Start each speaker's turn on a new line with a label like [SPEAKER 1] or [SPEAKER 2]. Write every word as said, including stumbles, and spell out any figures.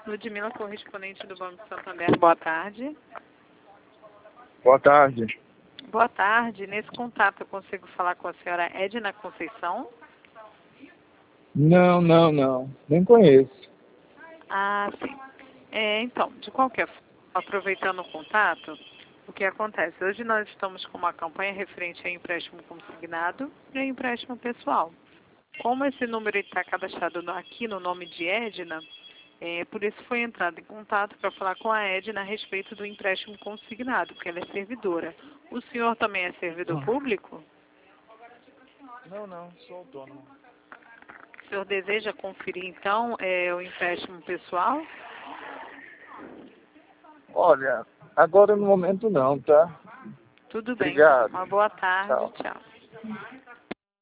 [SPEAKER 1] Ludmila, correspondente do Banco Santander. Boa tarde.
[SPEAKER 2] Boa tarde.
[SPEAKER 1] Boa tarde. Nesse contato eu consigo falar com a senhora Edna Conceição?
[SPEAKER 2] Não, não, não. Nem conheço.
[SPEAKER 1] Ah, sim. É, então, de qualquer forma, aproveitando o contato, o que acontece? Hoje nós estamos com uma campanha referente a empréstimo consignado e a empréstimo pessoal. Como esse número está cadastrado no- aqui no nome de Edna, é, por isso foi entrado em contato para falar com a Edna a respeito do empréstimo consignado, porque ela é servidora. O senhor também é servidor público?
[SPEAKER 2] Não, não. Sou autônomo.
[SPEAKER 1] O senhor deseja conferir, então, é, o empréstimo pessoal?
[SPEAKER 2] Olha, agora no momento não, tá?
[SPEAKER 1] Tudo bem, então.
[SPEAKER 2] Obrigado.
[SPEAKER 1] Uma boa tarde.
[SPEAKER 2] Tchau.
[SPEAKER 1] Tchau.